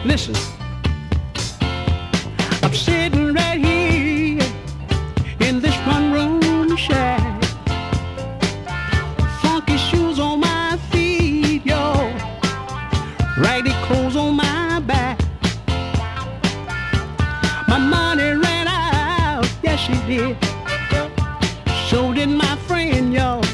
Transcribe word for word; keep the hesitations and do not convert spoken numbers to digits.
Listen, I'm sitting right here in this one room shack. Funky shoes on my feet, yo. Raggedy clothes on my back. My money ran out, yes she did. So did my friend, yo.